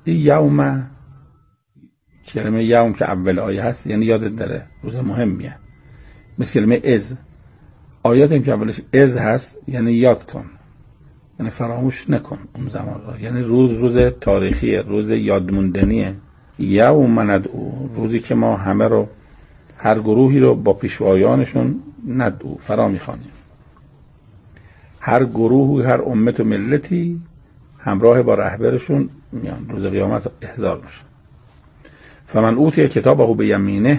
یوم، کلمه یوم که اول آیه هست یعنی یادت داره روز مهمیه. مثل کلمه از، آیات هم که اولش از هست یعنی یاد کن، یعنی فراموش نکن اون زمان را، یعنی روز تاریخیه، روز یادموندنیه. یوم ندعو، روزی که ما همه رو، هر گروهی رو با پیشوایانشون ندعو، فرا میخوانیم. هر گروهی، هر امت و ملتی همراه با رهبرشون میان، روز قیامت احضار میشن. فمن اوتی کتابه بیمینه،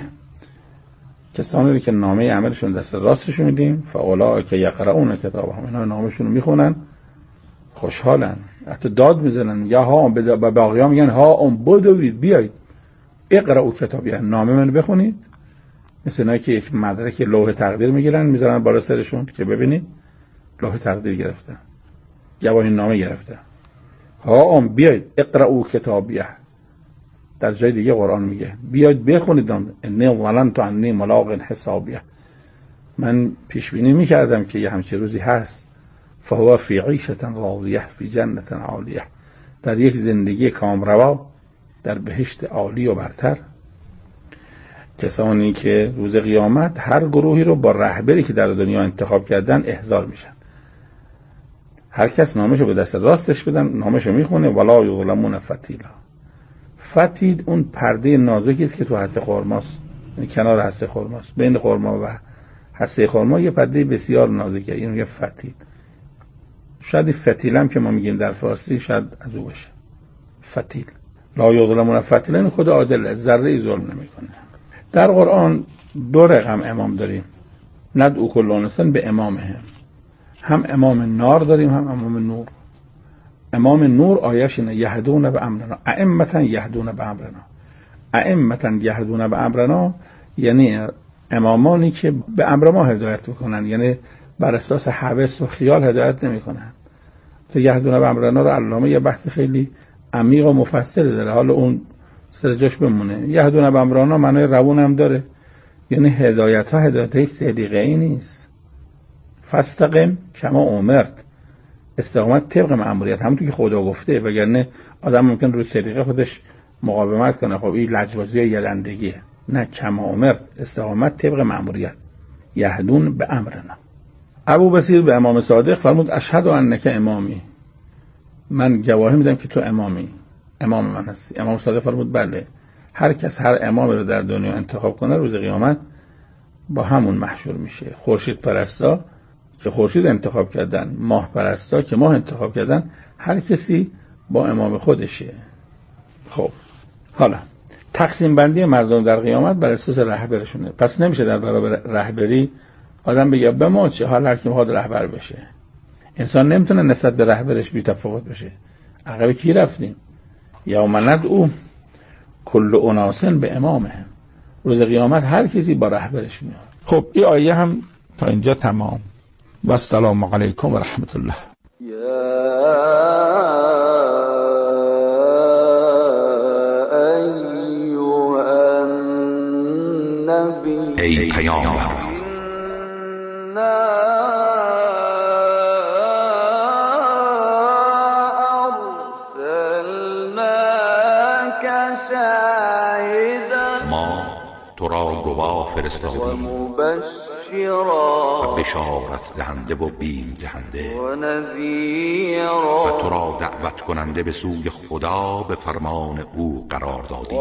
کسانی که نامه عملشون دست راستشون میدیم، فاولئک یقرؤون کتابهم، اینا نامشون رو میخونن، خوشحالن، حتی داد میزنن، یا ها به باقیان میگن ها بدوید بیاید اقرؤوا کتابیه، نامه منو بخونید. مثل اینایی که یک مدرک لوح تقدیر میگیرن میذارن بالا سرشون که ببینید لوح تقدیر گرفتن، گواهی نامه گرفتن. ها بیاید اقرؤوا کتابیه. در جای دیگه قرآن میگه بیاید بخونید، انی ظننت انی ملاق حسابیه، من پیش بینی میکردم که یه همچین روزی هست. فهو فی عیشة راضیه فی جنة عالیه، در یک زندگی کامروا در بهشت عالی و برتر. کسانی که روز قیامت هر گروهی رو با رهبری که در دنیا انتخاب کردن احضار میشن. هر کس نامشو به دست راستش بدن، نامشو میخونه، ولا یظلمون فتیلا. فتیل اون پرده نازکی است که تو هسته خرماست، یعنی کنار هسته خرماست، بین خرما و هسته خرما یه پرده بسیار نازکه، این میگه فتیل. شاید فتیل هم که ما میگیم در فارسی شاید از او باشه، فتیل. لا یظلمون فتیلا، این خود عادله، ذره ظلم نمیکنه. در قرآن دو رقم امام داریم، ندعو کل اناس به امامهم، هم امام نار داریم هم امام نور. امام نور آیش اینه یهدون به امرنا، ائمة یهدون به امرنا. ائمة یهدون به امرنا یعنی امامانی که به امر ما هدایت میکنن، یعنی بر اساس هوس و خیال هدایت نمیکنن. تو یهدون به امرنا رو علامه یه بحث خیلی عمیق و مفصل داره، حالا اون سر جاش بمونه. یهدون به امرنا معنای روون هم داره، یعنی هدایت ها هدایت های سلیقه‌ای نیست. فاستقم کما امرت، استقامت طبق مأموریت، همونطور که خدا گفته، وگرنه آدم ممکن روی سلیقه خودش مقاومت کنه، خب این لجبازی و یلندگیه. نه، کما امرت، استقامت طبق مأموریت. یهدون به امرنا. ابو بصیر به امام صادق فرمود اشهد انک امامی، من گواهی میدم که تو امامی، امام من هستی. امام صادق فرمود بله، هر کس هر امامی رو در دنیا انتخاب کنه روز قیامت با همون محشور میشه. خورشید پرستا که خورشید انتخاب کردن، ماه پرستا که ماه انتخاب کردن، هر کسی با امام خودشه. خب حالا تقسیم بندی مردم در قیامت بر اساس رهبرشونه. پس نمیشه در برابر رهبری آدم بگه به ما چه، حال هر کی میخواد رهبر بشه. انسان نمیتونه نسبت به رهبرش بی تفاوت بشه. عقب کی رفتیم؟ یوم ندعو کل اناس به امامهم، روز قیامت هر کسی با رهبرش میاد. خب این آیه هم تا اینجا تمام. و السلام علیکم و رحمت الله. ای پیامبر، ما تو را گواه فرستادیم و بشارت دهنده و بیم دهنده و تو را دعوت کننده به سوی خدا به فرمان او قرار دادیم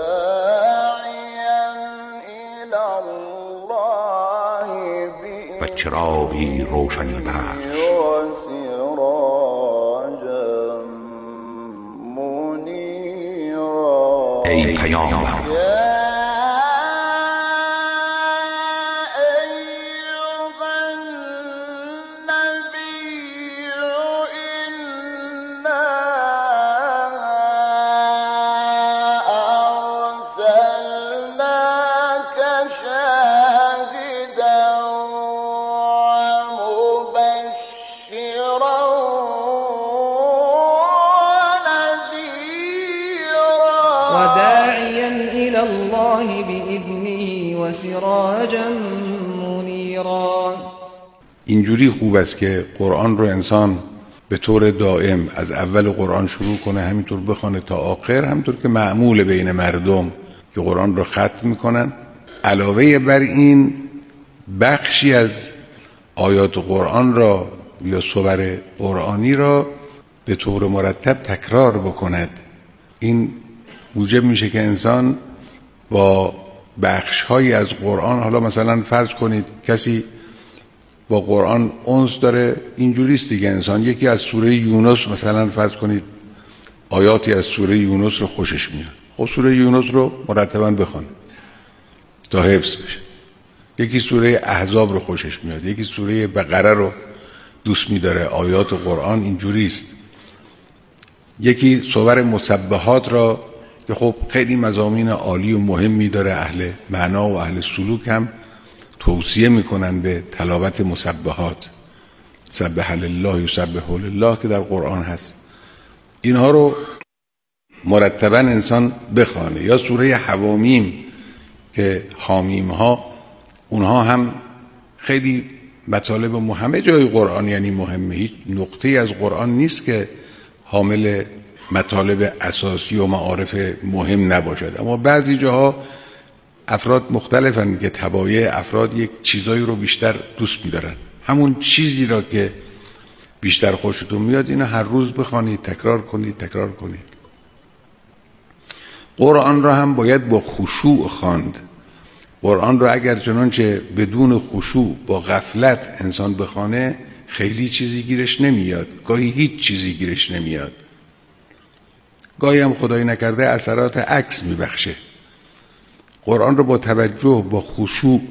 و چراغی روشنی بخش. ای پیامبر، وداعيا إلى الله بإذنه وسراجا منيرا. اینجوری خوب است که قرآن رو انسان به طور دائم از اول قرآن شروع کنه همینطور بخونه تا آخر، همینطور که معمول بین مردم که قرآن رو ختم میکنن. علاوه بر این بخشی از آیات قرآن را یا سور قرآنی را به طور مرتب تکرار بکند. این موجب میشه که انسان با بخش‌هایی از قرآن، حالا مثلا فرض کنید کسی با قرآن انس داره، اینجوریست دیگه، انسان یکی از سوره یونس مثلا فرض کنید آیاتی از سوره یونس رو خوشش میاد، خب سوره یونس رو مرتباً بخونه تا حفظ بشه. یکی سوره احزاب رو خوشش میاد، یکی سوره بقره رو دوست می‌داره. آیات قرآن اینجوریست. یکی سور مسبحات را که خب خیلی مضامین عالی و مهمی داره، اهل معنا و اهل سلوک هم توصیه میکنن به تلاوت مسبحات، سبح لله یسبح لله که در قرآن هست. اینها رو مرتبا انسان بخوانه. یا سوره حوامیم که حامیم ها، اونها هم خیلی مطالب همه جای قرآن یعنی مهمه، هیچ نقطه از قرآن نیست که حامل مطالب اساسی و معارف مهم نباشد. اما بعضی جاها افراد مختلفن که طبایع افراد یک چیزایی رو بیشتر دوست می‌دارن، همون چیزی را که بیشتر خوشتون میاد اینو هر روز بخوانید، تکرار کنید. قرآن را هم باید با خشوع خواند. قرآن را اگر چنانچه بدون خشوع با غفلت انسان بخوانه خیلی چیزی گیرش نمیاد، گاهی هیچ چیزی گیرش نمیاد، گاهی هم خدای نکرده اثرات عکس میبخشه. قرآن رو با توجه، با خشوع،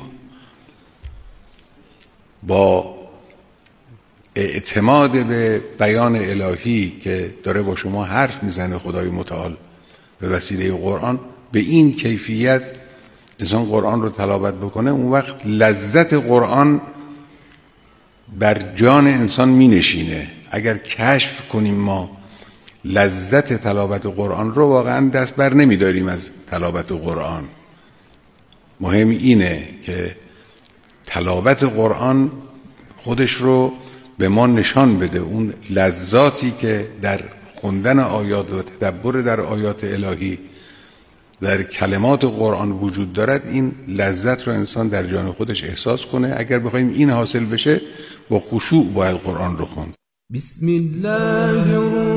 با اعتماد به بیان الهی که داره با شما حرف میزنه خدای متعال به وسیله قرآن، به این کیفیت انسان قرآن رو تلاوت بکنه، اون وقت لذت قرآن بر جان انسان می نشینه. اگر کشف کنیم ما لذت تلاوت قرآن رو، واقعا دست بر نمی داریم از تلاوت قرآن. مهم اینه که تلاوت قرآن خودش رو به ما نشان بده، اون لذاتی که در خوندن آیات و تدبر در آیات الهی در کلمات قرآن وجود دارد، این لذت رو انسان در جان خودش احساس کنه. اگر بخوایم این حاصل بشه با خشوع باید قرآن رو خوند. بسم الله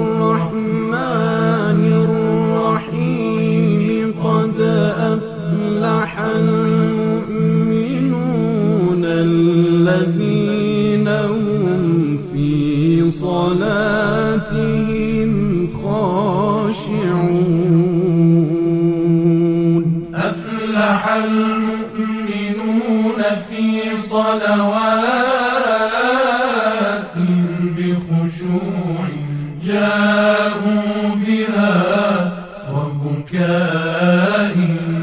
الرحمن الرحیم قد افلح المؤمنون الذين هم في صلاتهم خاشعون. افلح المؤمنون في صلواتهم بخشوع جاءوا بها وبكاء.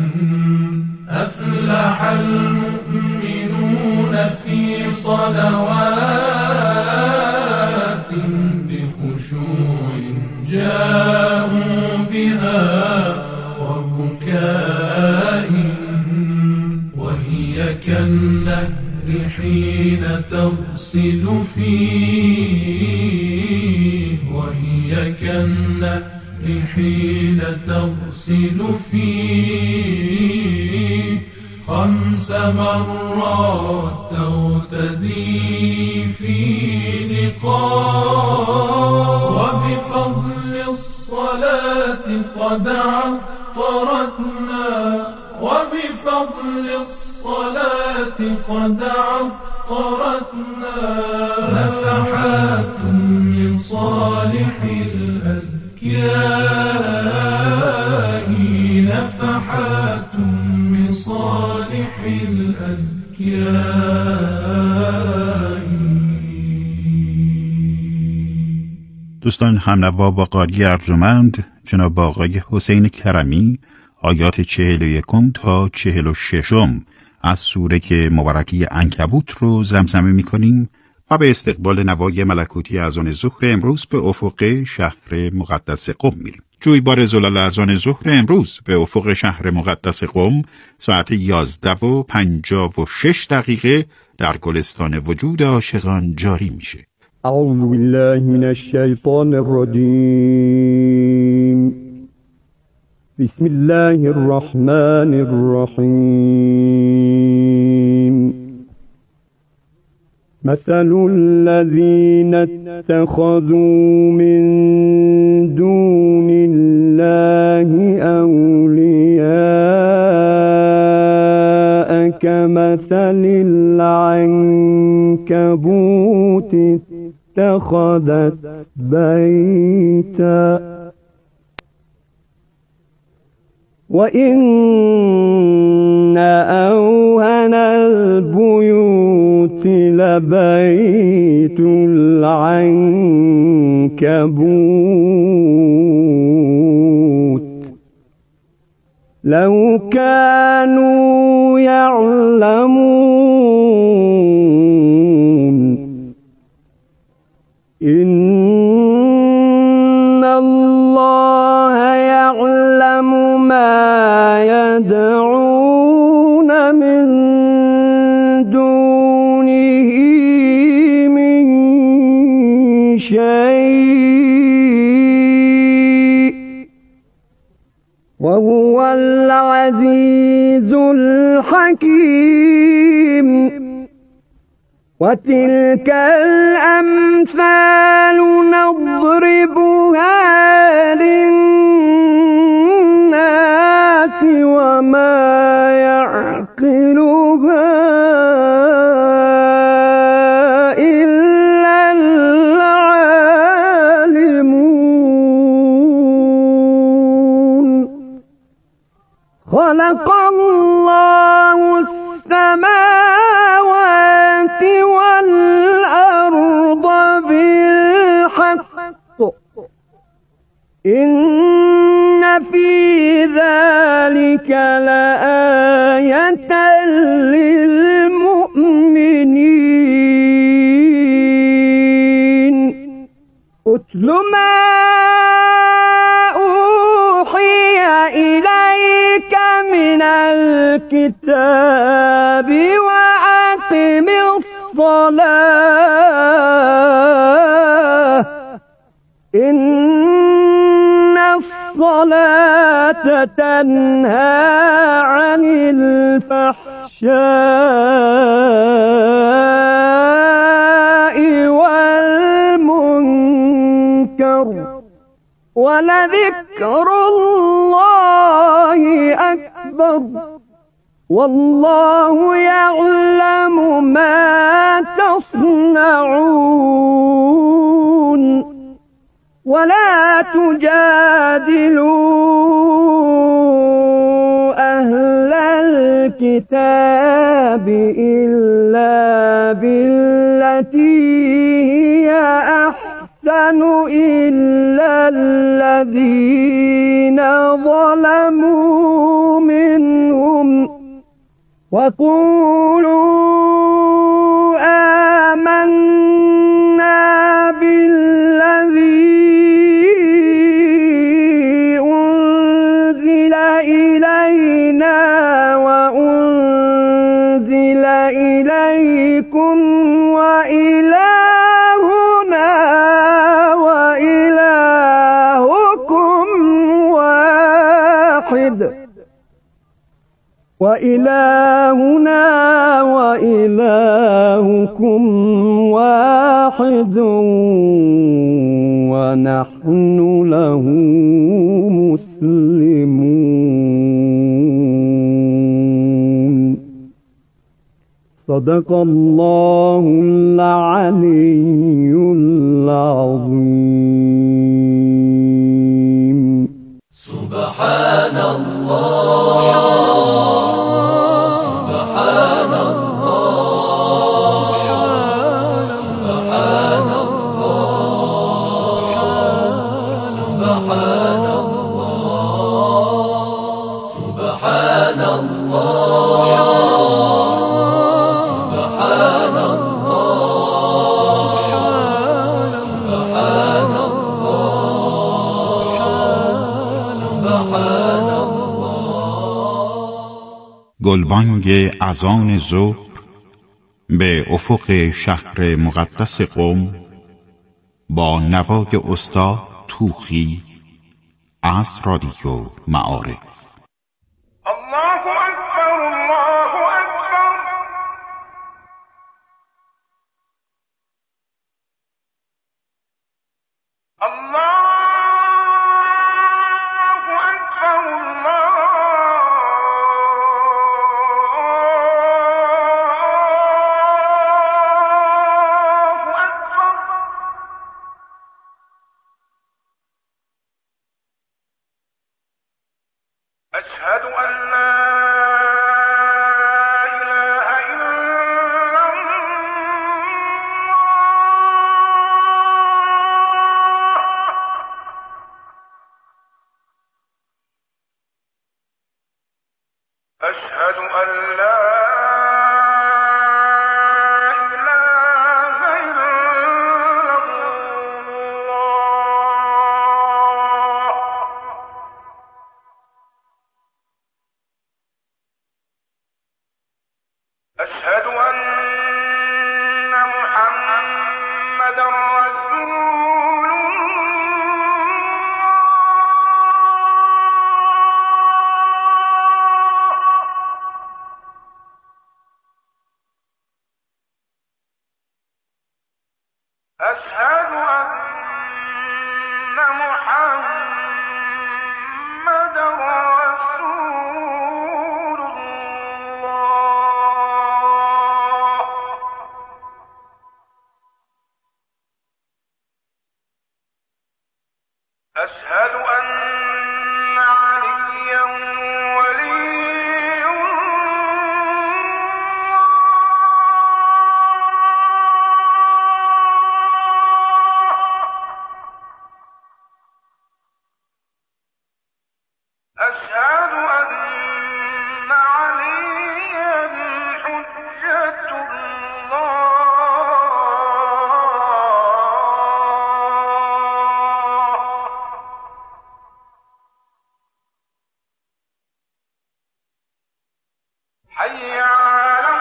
أفلح المؤمنون في صلوات بخشوع جاءوا بها وبكاء. وهي كالنهر حين تغسل فيه، وهي كالنهر حين تغسل فيه 5 مرات تغتدي في نقاء. وبفضل الصلاة قد عطرتنا، وبفضل الصلاة قد عطرتنا نفحات لصالح الأزكياء، نفحات لصالح الأزكياء. دوستان، همنوا با قاری ارجمند جناب آقای حسین کرمی آیات 41 تا 46 از سوره مبارکه عنکبوت رو زمزمه می‌کنیم و به استقبال نوای ملکوتی اذان ظهر امروز به افق شهر مقدس قم میریم. جویبار زلال اذان ظهر امروز به افق شهر مقدس قم ساعت 11:56 در گلستان وجود عاشقان جاری میشه. أعوذ بالله من الشيطان الرجيم. بسم الله الرحمن الرحيم. مثل الذين اتخذوا من دون الله أولياء كمثل العنكبوت اتخذت بيتا وإن أوهن البيوت لبيت العنكبوت لو كانوا يعلمون إن الله يعلم ما يدعون من دونه من شيء وهو العزيز الحكيم. وتلك الأمثال نضربها للناس وما يعقلها إلا العالمون. خلق الله السماوات والأرض بالحق إن في ذلك لآية للمؤمنين. أتل ما أوحي إليك من الكتاب وأقم الصلاة إن الصلاة تنهى عن الفحشاء والمنكر ولذكر الله أكبر والله يعلم ما تصنعون. ولا تجادلوا أهل الكتاب إلا بالتي هي أحسن إلا الذين ظلموا منهم وقولوا آمنا بالذي أنزل إلينا وأنزل إليكم وإلهنا وإلهكم واحد وإلهنا وإلهكم واحد ونحن له مسلمون. صدق الله العلي العظيم. سبحان الله سبحان الله سبحان الله سبحان الله سبحان الله سبحان الله سبحان گلبانگ اذان ظهر به افق شهر مقدس قم با نوای استاد توخی از رادیو معارف. الله اکبر، الله اکبر. الله اکبر، الله اکبر. أشهد أن لا إله إلا الله. أشهد أن لا إله إلا الله. أشهد أن محمدا رسول الله. أشهد أن محمدا رسول الله. أشهد أن عليا ولي الله. أشهد أن عليا حجة الله. حي على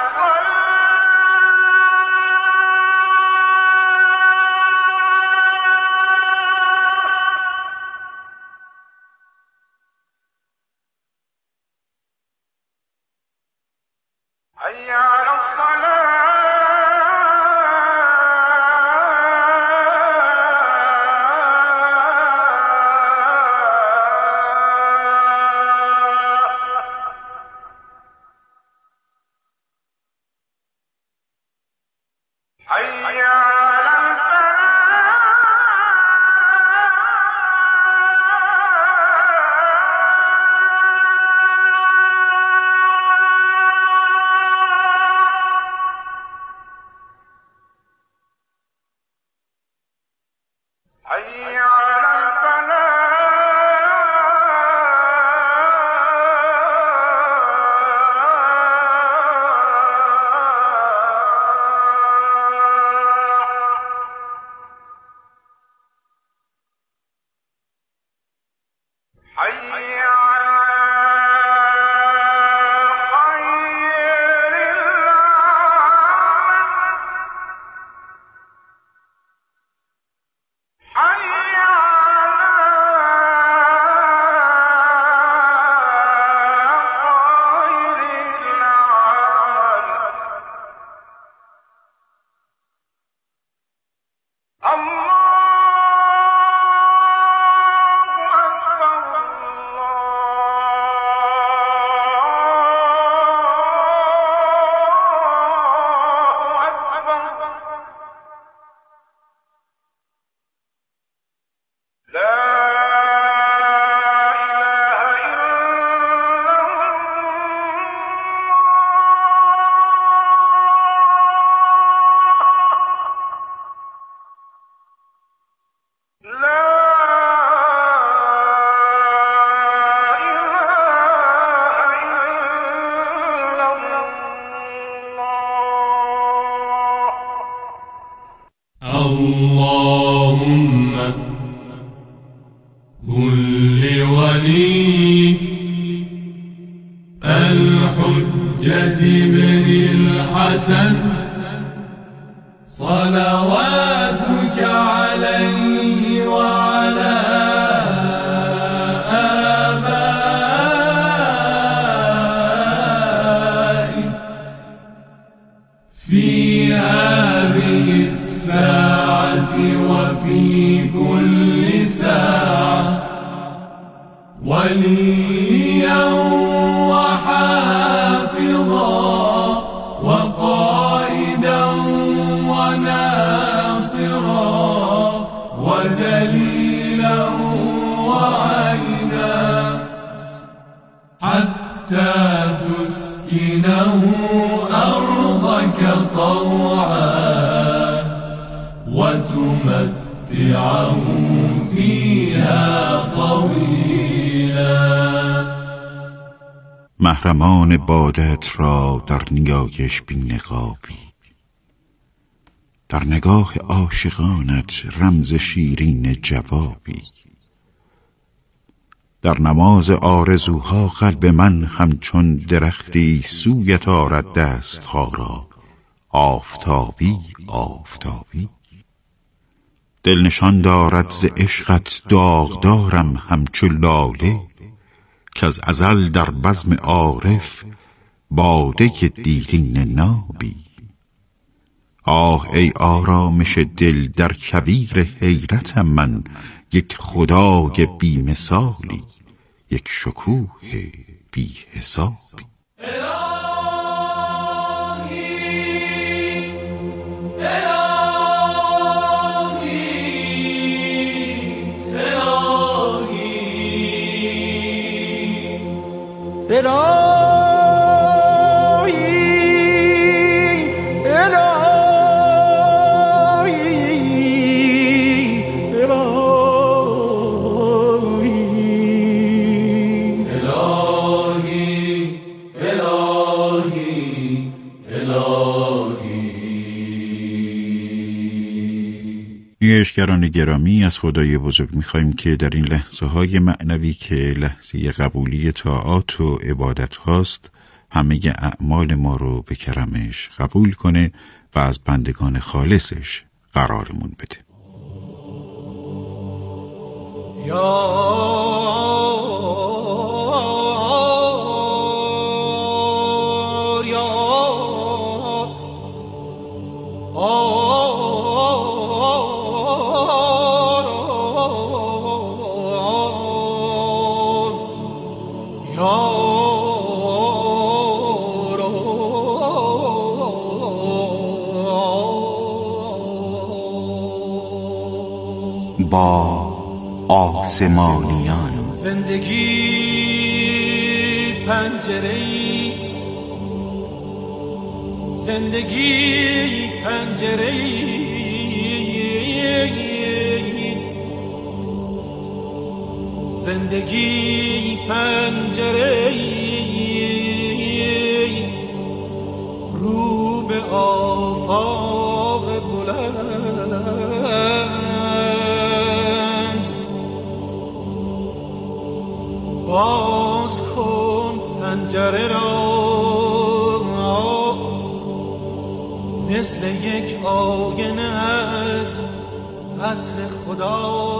الصلاة. حي على الصلاة. حي على حي على حي على خير العالم. حي على خير العالم. الله أكبر، الله أكبر. لا إله إلا الله. لا اللهم كل وليك الحجة بن الحسن صلواتك عليه وليا وحافظا وقائدا وناصرا ودليلا وعينا حتى تسكنه أرضك طوعا وتمتعه فيها طويلا. محرمان بادت را در نیایش بی نقابی، در نگاه عاشقانت رمز شیرین جوابی. در نماز آرزوها قلب من همچون درختی سویت آرد دستها را، آفتابی آفتابی. دل نشان دارد ز عشقت داغدارم همچو لاله، که از ازل در بزم عارف باده دیرین نابی. آه ای آرامش دل در کویر حیرتم من، یک خدای بی مثالی، یک شکوه بی حسابی. نیایشگران گرامی، از خدای بزرگ می‌خوایم که در این لحظه‌های معنوی که لحظه قبولی طاعات و عبادت هاست، همه اعمال ما رو به کرمش قبول کنه و از بندگان خالصش قرارمون بده. با آسمانیان زندگی پنجره‌ایست، زندگی پنجره‌ایست، زندگی پنجره‌ایست، رو به آفاق بلند. باز کن پنجره را، مثل یک آینه از عطر خدا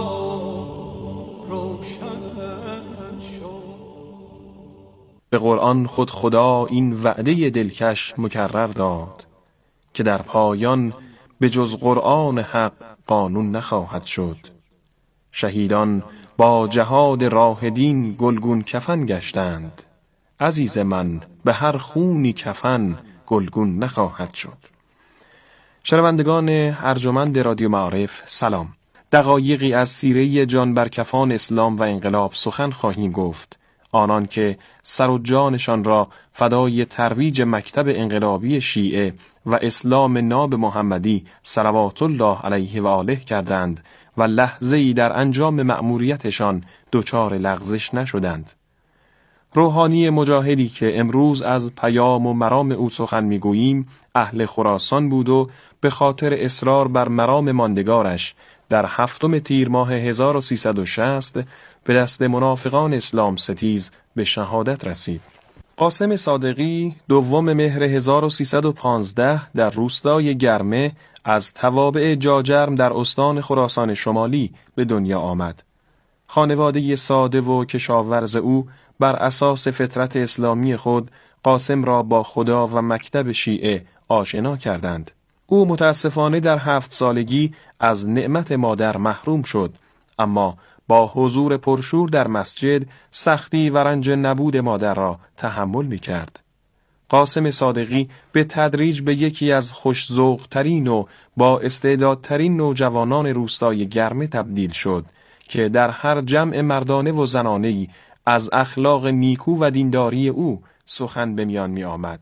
روشن شد. به قرآن خود خدا این وعده دلکش مکرر داد که در پایان به جز قرآن حق قانون نخواهد شد. شهیدان با جهاد راه دین گلگون کفن گشتند، عزیز من به هر خونی کفن گلگون نخواهد شد. شنوندگان ارجمند رادیو معارف سلام. دقایقی از سیره جان برکفان اسلام و انقلاب سخن خواهیم گفت، آنان که سر و جانشان را فدای ترویج مکتب انقلابی شیعه و اسلام ناب محمدی صلوات الله علیه و آله کردند و لحظه‌ای در انجام مأموریتشان دچار لغزش نشدند. روحانی مجاهدی که امروز از پیام و مرام او سخن میگوییم اهل خراسان بود و به خاطر اصرار بر مرام ماندگارش در 7 تیر ماه 1360 به دست منافقان اسلام ستیز به شهادت رسید. قاسم صادقی 2 مهر 1315 در روستای گرمه از توابع جاجرم در استان خراسان شمالی به دنیا آمد. خانواده ساده و کشاورز او بر اساس فطرت اسلامی خود قاسم را با خدا و مکتب شیعه آشنا کردند. او متاسفانه در 7 سالگی از نعمت مادر محروم شد، اما با حضور پرشور در مسجد سختی و رنج نبود مادر را تحمل می‌کرد. قاسم صادقی به تدریج به یکی از خوش‌ذوق‌ترین و با استعدادترین نوجوانان روستای گرمه تبدیل شد که در هر جمع مردانه و زنانه‌ای از اخلاق نیکو و دینداری او سخن به میان می آمد.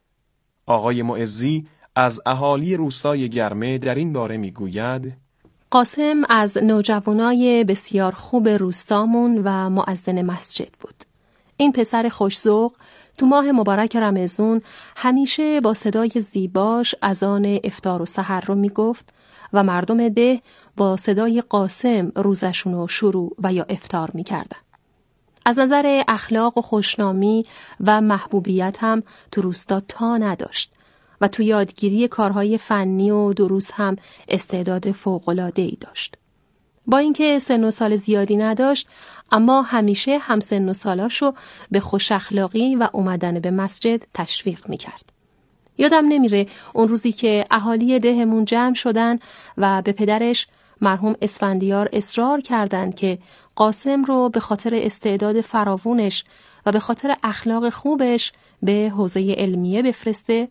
آقای معزی از اهالی روستای گرمه در این باره می گوید: قاسم از نوجوانای بسیار خوب روستامون و مؤذن مسجد بود. این پسر خوش‌ذوق تو ماه مبارک رمضان همیشه با صدای زیباش اذان افطار و سحر رو می گفت و مردم ده با صدای قاسم روزشون رو شروع و یا افطار می کردن. از نظر اخلاق و خوشنامی و محبوبیت هم تو روستا تا نداشت و تو یادگیری کارهای فنی و دروس هم استعداد فوق‌العاده‌ای داشت. با اینکه سن و سال زیادی نداشت، اما همیشه هم سن و سالاشو به خوش اخلاقی و اومدن به مسجد تشویق میکرد. یادم نمیره اون روزی که اهالی دهمون جمع شدن و به پدرش مرحوم اسفندیار اصرار کردند که قاسم رو به خاطر استعداد فراوونش و به خاطر اخلاق خوبش به حوزه علمیه بفرسته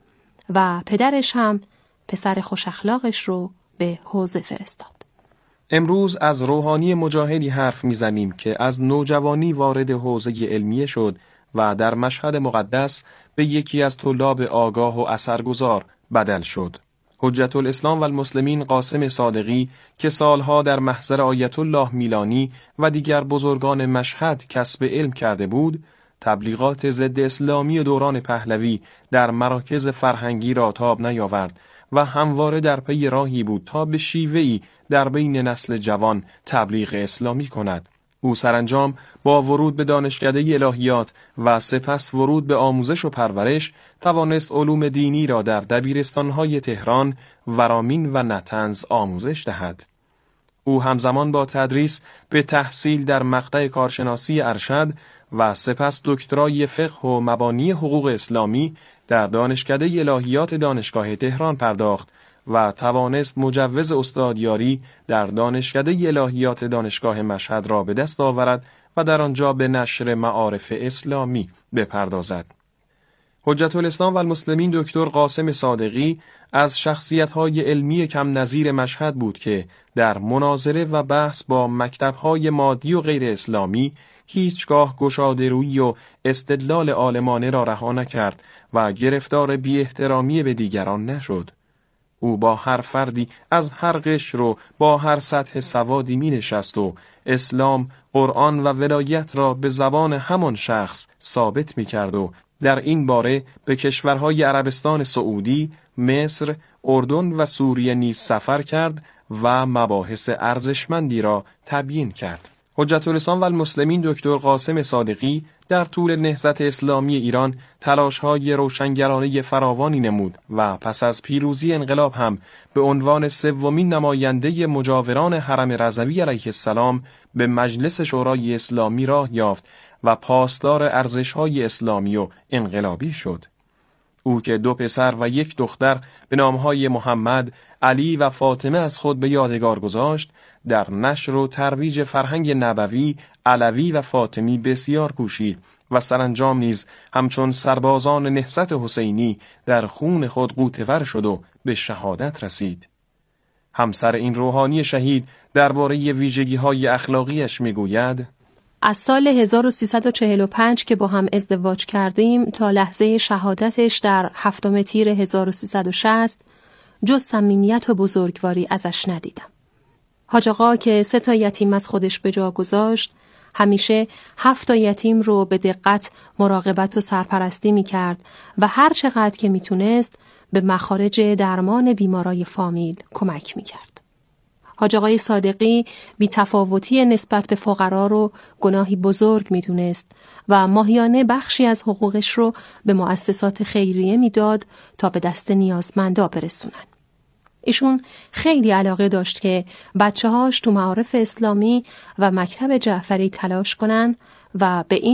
و پدرش هم پسر خوش اخلاقش رو به حوزه فرستاد. امروز از روحانی مجاهدی حرف میزنیم که از نوجوانی وارد حوزه علمیه شد و در مشهد مقدس به یکی از طلاب آگاه و اثرگذار بدل شد. حجت الاسلام و المسلمین قاسم صادقی که سالها در محضر آیت الله میلانی و دیگر بزرگان مشهد کسب علم کرده بود، تبلیغات ضد اسلامی و دوران پهلوی در مراکز فرهنگی را تاب نیاورد و همواره در پی راهی بود تا به شیوهی در بین نسل جوان تبلیغ اسلامی کند. او سرانجام با ورود به دانشکده الهیات و سپس ورود به آموزش و پرورش توانست علوم دینی را در دبیرستان‌های تهران، ورامین و نطنز آموزش دهد. او همزمان با تدریس به تحصیل در مقطع کارشناسی ارشد و سپس دکترای فقه و مبانی حقوق اسلامی در دانشکده الهیات دانشگاه تهران پرداخت و توانست مجوز استادیاری در دانشکده الهیات دانشگاه مشهد را به دست آورد و در آنجا به نشر معارف اسلامی بپردازد. حجت الاسلام و المسلمین دکتر قاسم صادقی از شخصیت‌های علمی کم نظیر مشهد بود که در مناظره و بحث با مکتب‌های مادی و غیر اسلامی هیچگاه گشاده‌رویی و استدلال عالمانه را رها نکرد و گرفتار بی احترامی به دیگران نشد. او با هر فردی از هر قشر و با هر سطح سوادی می نشست و اسلام، قرآن و ولایت را به زبان همان شخص ثابت می کرد و در این باره به کشورهای عربستان سعودی، مصر، اردن و سوریه نیز سفر کرد و مباحث ارزشمندی را تبیین کرد. حجت الاسلام و المسلمین دکتر قاسم صادقی در طول نهضت اسلامی ایران تلاش‌های روشنگرانه فراوانی نمود و پس از پیروزی انقلاب هم به عنوان سومین نماینده مجاوران حرم رضوی علیه السلام به مجلس شورای اسلامی راه یافت و پاسدار ارزش‌های اسلامی و انقلابی شد. او که 2 پسر و 1 دختر به نام‌های محمد، علی و فاطمه از خود به یادگار گذاشت، در نشر و ترویج فرهنگ نبوی، علوی و فاطمی بسیار کوشید و سرانجام نیز همچون سربازان نهضت حسینی در خون خود غوطه‌ور شد و به شهادت رسید. همسر این روحانی شهید درباره ویژگی‌های اخلاقیش می‌گوید: از سال 1345 که با هم ازدواج کردیم تا لحظه شهادتش در 7 تیر 1360 جز صمیمیت و بزرگواری ازش ندیدم. حاج آقا که 3 یتیم از خودش به جا گذاشت، همیشه 7 یتیم رو به دقت مراقبت و سرپرستی می کرد و هر چقدر که می تونست به مخارج درمان بیمارای فامیل کمک می کرد. حاج آقای صادقی بی‌تفاوتی نسبت به فقرا رو گناهی بزرگ می دونست و ماهیانه بخشی از حقوقش رو به مؤسسات خیریه می داد تا به دست نیازمندا برسونن. ایشون خیلی علاقه داشت که بچه‌هاش تو معارف اسلامی و مکتب جعفری تلاش کنن و به این